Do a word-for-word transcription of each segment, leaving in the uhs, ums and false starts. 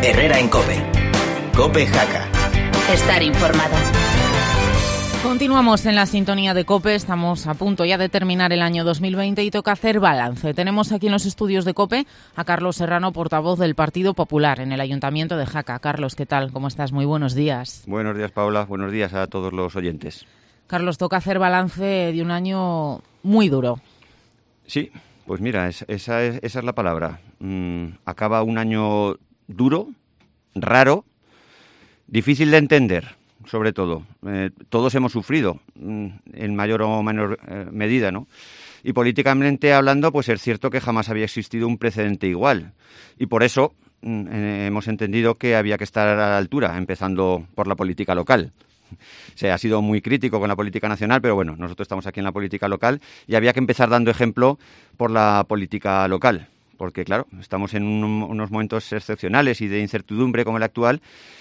Herrera en COPE. COPE Jaca. Estar informado. Continuamos en la sintonía de COPE, estamos a punto ya de terminar el año dos mil veinte y toca hacer balance. Tenemos aquí en los estudios de COPE a Carlos Serrano, portavoz del Partido Popular en el Ayuntamiento de Jaca. Carlos, ¿qué tal? ¿Cómo estás? Muy buenos días. Buenos días, Paula. Buenos días a todos los oyentes. Carlos, toca hacer balance de un año muy duro. Sí, pues mira, es, esa, es, esa es la palabra. Mm, acaba un año duro, raro, difícil de entender. Sobre todo, eh, todos hemos sufrido mm, en mayor o menor eh, medida, ¿no? Y políticamente hablando, pues es cierto que jamás había existido un precedente igual. Y por eso mm, eh, hemos entendido que había que estar a la altura, empezando por la política local. Se ha sido muy crítico con la política nacional, pero bueno, nosotros estamos aquí en la política local y había que empezar dando ejemplo por la política local. Porque, claro, estamos en un, unos momentos excepcionales y de incertidumbre como el actual,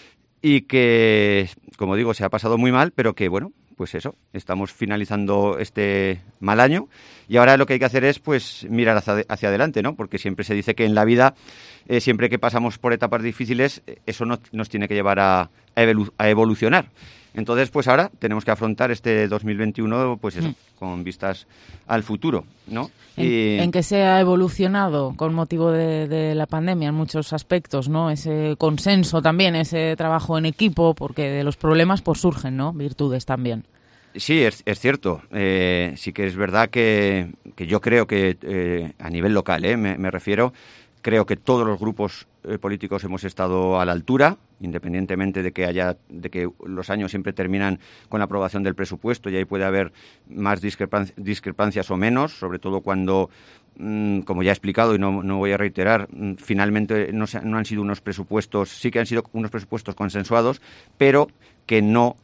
y que, como digo, se ha pasado muy mal, pero que, bueno, pues eso, estamos finalizando este mal año y ahora lo que hay que hacer es, pues, mirar hacia, hacia adelante, ¿no? Porque siempre se dice que en la vida, eh, siempre que pasamos por etapas difíciles, eso no, nos tiene que llevar a, a, evolu- a evolucionar. Entonces, pues ahora tenemos que afrontar este dos mil veintiuno, pues eso, mm. con vistas al futuro, ¿no? En, y... en que se ha evolucionado con motivo de, de la pandemia en muchos aspectos, ¿no? Ese consenso también, ese trabajo en equipo, porque de los problemas pues surgen, ¿no? Virtudes también. Sí, es, es cierto. Eh, sí que es verdad que, que yo creo que eh, a nivel local, eh, me, me refiero, creo que todos los grupos eh, políticos hemos estado a la altura, independientemente de que haya, de que los años siempre terminan con la aprobación del presupuesto y ahí puede haber más discrepancias, discrepancias o menos, sobre todo cuando, mmm, como ya he explicado y no, no voy a reiterar, mmm, finalmente no, se, no han sido unos presupuestos, sí que han sido unos presupuestos consensuados, pero que no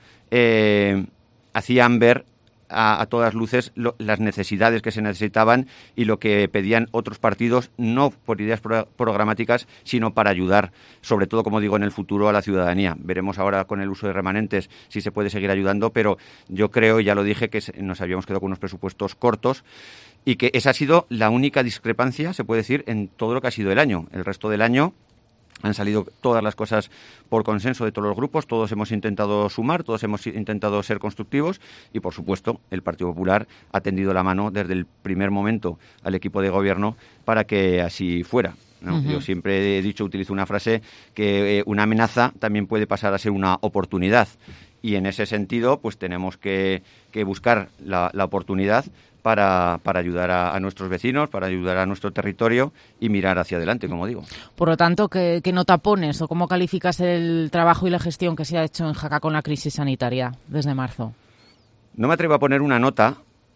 eh, hacían ver A, a todas luces lo, las necesidades que se necesitaban y lo que pedían otros partidos, no por ideas pro, programáticas, sino para ayudar, sobre todo, como digo, en el futuro a la ciudadanía. Veremos ahora con el uso de remanentes si se puede seguir ayudando, pero yo creo, y ya lo dije, que nos habíamos quedado con unos presupuestos cortos y que esa ha sido la única discrepancia, se puede decir, en todo lo que ha sido el año. El resto del año han salido todas las cosas por consenso de todos los grupos, todos hemos intentado sumar, todos hemos intentado ser constructivos y, por supuesto, el Partido Popular ha tendido la mano desde el primer momento al equipo de gobierno para que así fuera, ¿no? Uh-huh. Yo siempre he dicho, utilizo una frase, que eh, una amenaza también puede pasar a ser una oportunidad y en ese sentido pues tenemos que, que buscar la, la oportunidad Para, para ayudar a, a nuestros vecinos, para ayudar a nuestro territorio y mirar hacia adelante, como digo. Por lo tanto, ¿qué, qué nota pones o cómo calificas el trabajo y la gestión que se ha hecho en Jaca con la crisis sanitaria desde marzo? No me atrevo a poner una nota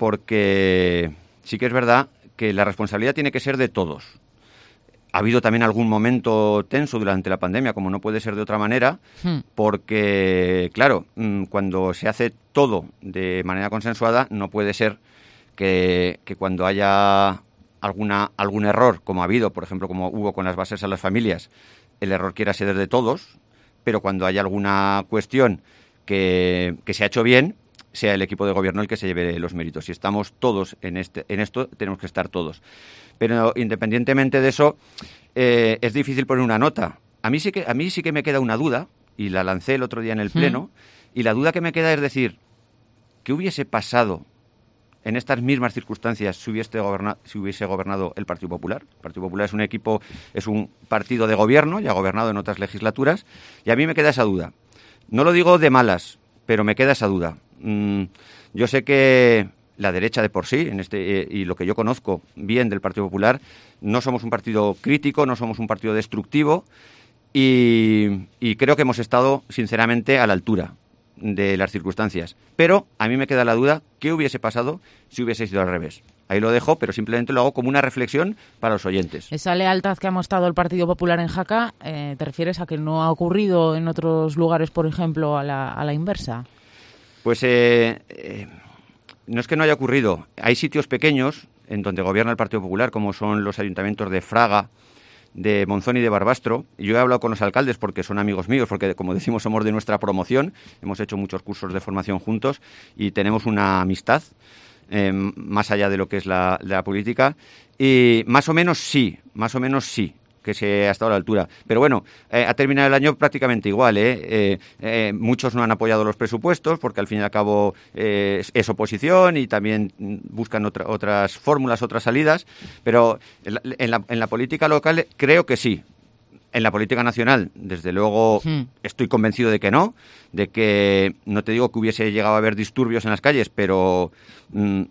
porque sí que es verdad que la responsabilidad tiene que ser de todos. Ha habido también algún momento tenso durante la pandemia, como no puede ser de otra manera, hmm. porque, claro, cuando se hace todo de manera consensuada, no puede ser Que, que cuando haya alguna algún error, como ha habido, por ejemplo, como hubo con las bases a las familias, el error quiera ser de todos, pero cuando haya alguna cuestión que, que se ha hecho bien, sea el equipo de gobierno el que se lleve los méritos. Si estamos todos en, este, en esto, tenemos que estar todos. Pero independientemente de eso, eh, es difícil poner una nota. A mí sí que, a mí sí que me queda una duda, y la lancé el otro día en el Pleno, mm. y la duda que me queda es decir, ¿qué hubiese pasado en estas mismas circunstancias si hubiese gobernado, si hubiese gobernado el Partido Popular? El Partido Popular es un equipo, es un partido de gobierno, ya ha gobernado en otras legislaturas, y a mí me queda esa duda. No lo digo de malas, pero me queda esa duda. Mm, yo sé que la derecha de por sí, en este eh, y lo que yo conozco bien del Partido Popular, no somos un partido crítico, no somos un partido destructivo, y, y creo que hemos estado, sinceramente, a la altura de las circunstancias. Pero a mí me queda la duda, ¿qué hubiese pasado si hubiese sido al revés? Ahí lo dejo, pero simplemente lo hago como una reflexión para los oyentes. Esa lealtad que ha mostrado el Partido Popular en Jaca, eh, ¿te refieres a que no ha ocurrido en otros lugares, por ejemplo, a la, a la inversa? Pues eh, eh, no es que no haya ocurrido. Hay sitios pequeños en donde gobierna el Partido Popular, como son los ayuntamientos de Fraga, de Monzón y de Barbastro. Yo he hablado con los alcaldes porque son amigos míos, porque, como decimos, somos de nuestra promoción, hemos hecho muchos cursos de formación juntos y tenemos una amistad eh, más allá de lo que es la, la política, y más o menos sí, más o menos sí. que se ha estado a la altura. Pero bueno, eh, ha terminado el año prácticamente igual, ¿eh? Eh, eh, muchos no han apoyado los presupuestos porque al fin y al cabo eh, es, es oposición y también buscan otra, otras fórmulas, otras salidas, pero en la, en, la, en la política local creo que sí. En la política nacional, desde luego, sí. Estoy convencido de que no, de que, no te digo que hubiese llegado a haber disturbios en las calles, pero mm,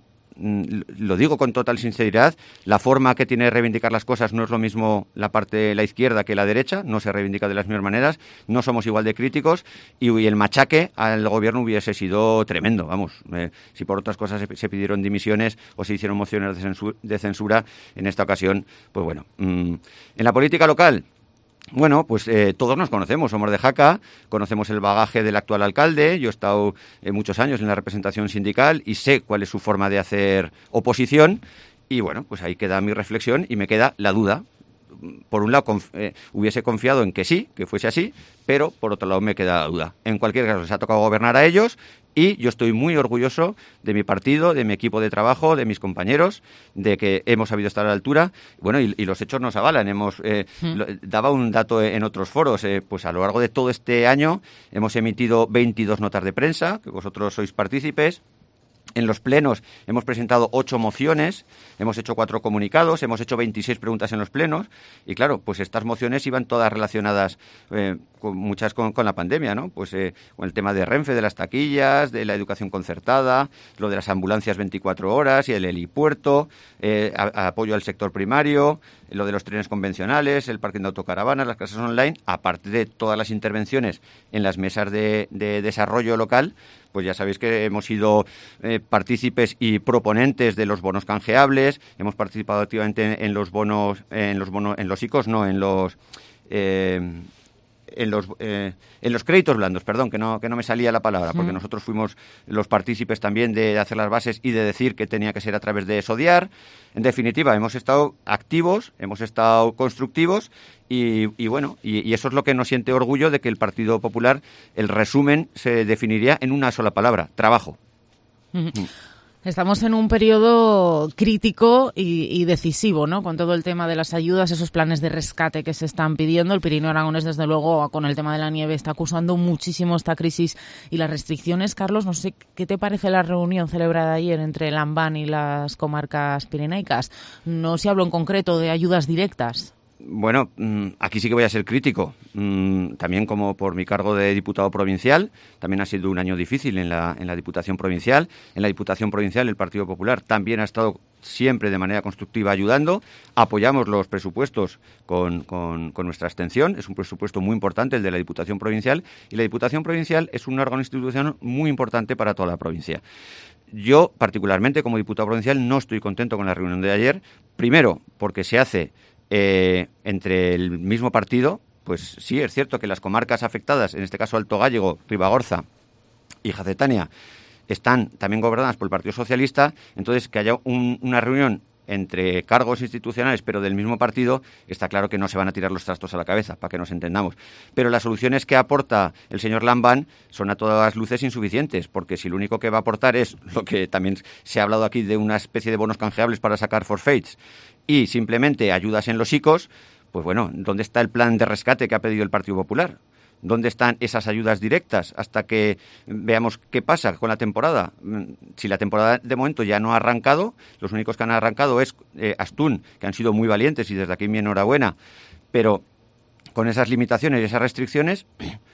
lo digo con total sinceridad, la forma que tiene de reivindicar las cosas no es lo mismo la parte de la izquierda que la derecha, no se reivindica de las mismas maneras, no somos igual de críticos y, y el machaque al gobierno hubiese sido tremendo, vamos, eh, si por otras cosas se, se pidieron dimisiones o se hicieron mociones de censura, de censura en esta ocasión, pues bueno, mm, en la política local, bueno, pues eh, todos nos conocemos, somos de Jaca, conocemos el bagaje del actual alcalde, yo he estado eh, muchos años en la representación sindical y sé cuál es su forma de hacer oposición y bueno, pues ahí queda mi reflexión y me queda la duda. Por un lado, conf- eh, hubiese confiado en que sí, que fuese así, pero por otro lado me queda la duda. En cualquier caso, les ha tocado gobernar a ellos y yo estoy muy orgulloso de mi partido, de mi equipo de trabajo, de mis compañeros, de que hemos sabido estar a la altura. Bueno, y, y los hechos nos avalan. Hemos eh, mm. lo, daba un dato en otros foros, eh, pues a lo largo de todo este año hemos emitido veintidós notas de prensa, que vosotros sois partícipes. En los plenos hemos presentado ocho mociones, hemos hecho cuatro comunicados, hemos hecho veintiséis preguntas en los plenos y claro, pues estas mociones iban todas relacionadas, eh, con muchas con, con la pandemia, ¿no? Pues eh, con el tema de Renfe, de las taquillas, de la educación concertada, lo de las ambulancias veinticuatro horas y el helipuerto, eh, a, a apoyo al sector primario, lo de los trenes convencionales, el parking de autocaravanas, las clases online, aparte de todas las intervenciones en las mesas de, de desarrollo local. Pues ya sabéis que hemos sido eh, partícipes y proponentes de los bonos canjeables, hemos participado activamente en, en los bonos, en los bonos, en los I C Os, no, en los eh, en los eh, en los créditos blandos, perdón, que no que no me salía la palabra, porque nosotros fuimos los partícipes también de hacer las bases y de decir que tenía que ser a través de SODIAR. En definitiva, hemos estado activos, hemos estado constructivos y, y bueno, y, y eso es lo que nos siente orgullo de que el Partido Popular, el resumen se definiría en una sola palabra: trabajo. Mm. Estamos en un periodo crítico y, y decisivo, ¿no? Con todo el tema de las ayudas, esos planes de rescate que se están pidiendo. El Pirineo Aragonés, desde luego, con el tema de la nieve, está acusando muchísimo esta crisis y las restricciones. Carlos, no sé qué te parece la reunión celebrada ayer entre el AMBAN y las comarcas pirenaicas. No se habló en concreto de ayudas directas. Bueno, aquí sí que voy a ser crítico. También como por mi cargo de diputado provincial, también ha sido un año difícil en la, en la Diputación Provincial. En la Diputación Provincial el Partido Popular también ha estado siempre de manera constructiva ayudando. Apoyamos los presupuestos con, con, con nuestra abstención. Es un presupuesto muy importante el de la Diputación Provincial y la Diputación Provincial es un órgano institucional muy importante para toda la provincia. Yo, particularmente como diputado provincial, no estoy contento con la reunión de ayer. Primero, porque se hace Eh, entre el mismo partido, pues sí, es cierto que las comarcas afectadas, en este caso Alto Gállego, Ribagorza y Jacetania, están también gobernadas por el Partido Socialista, entonces que haya un, una reunión entre cargos institucionales pero del mismo partido, está claro que no se van a tirar los trastos a la cabeza, para que nos entendamos. Pero las soluciones que aporta el señor Lambán son a todas luces insuficientes, porque si lo único que va a aportar es lo que también se ha hablado aquí de una especie de bonos canjeables para sacar forfaits y simplemente ayudas en los I C Os, pues bueno, ¿dónde está el plan de rescate que ha pedido el Partido Popular? ¿Dónde están esas ayudas directas hasta que veamos qué pasa con la temporada? Si la temporada de momento ya no ha arrancado, los únicos que han arrancado es eh, Astún, que han sido muy valientes y desde aquí mi enhorabuena, pero con esas limitaciones y esas restricciones,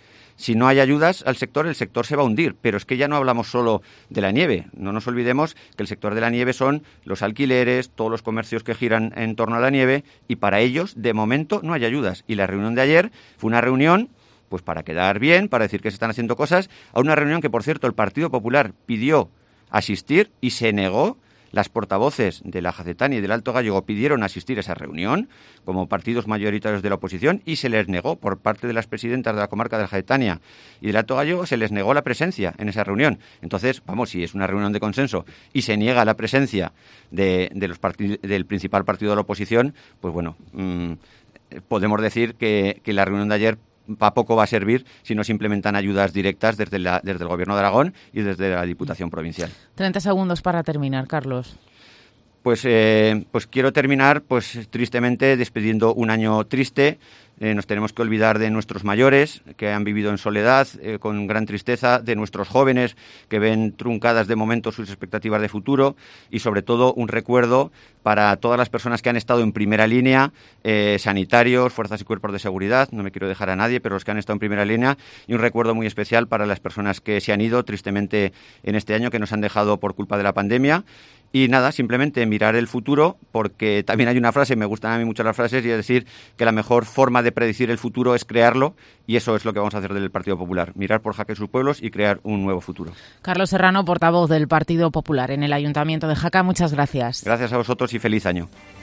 si no hay ayudas al sector, el sector se va a hundir. Pero es que ya no hablamos solo de la nieve. No nos olvidemos que el sector de la nieve son los alquileres, todos los comercios que giran en torno a la nieve y para ellos, de momento, no hay ayudas. Y la reunión de ayer fue una reunión pues para quedar bien, para decir que se están haciendo cosas, a una reunión que, por cierto, el Partido Popular pidió asistir y se negó. Las portavoces de la Jacetania y del Alto Gállego pidieron asistir a esa reunión como partidos mayoritarios de la oposición y se les negó por parte de las presidentas de la comarca de la Jacetania y del Alto Gállego, se les negó la presencia en esa reunión. Entonces, vamos, si es una reunión de consenso y se niega la presencia de, de los partid- del principal partido de la oposición, pues bueno, mmm, podemos decir que, que la reunión de ayer para poco va a servir si no se implementan ayudas directas desde, la, desde el Gobierno de Aragón y desde la Diputación Provincial. treinta segundos para terminar, Carlos. Pues, eh, pues quiero terminar, pues tristemente, despidiendo un año triste. Eh, nos tenemos que olvidar de nuestros mayores, que han vivido en soledad, eh, con gran tristeza, de nuestros jóvenes, que ven truncadas de momento sus expectativas de futuro, y sobre todo un recuerdo para todas las personas que han estado en primera línea, eh, sanitarios, fuerzas y cuerpos de seguridad, no me quiero dejar a nadie, pero los que han estado en primera línea, y un recuerdo muy especial para las personas que se han ido tristemente en este año, que nos han dejado por culpa de la pandemia. Y nada, simplemente mirar el futuro, porque también hay una frase, me gustan a mí mucho las frases, y es decir que la mejor forma de predecir el futuro es crearlo, y eso es lo que vamos a hacer del Partido Popular, mirar por Jaca y sus pueblos y crear un nuevo futuro. Carlos Serrano, portavoz del Partido Popular en el Ayuntamiento de Jaca, muchas gracias. Gracias a vosotros y feliz año.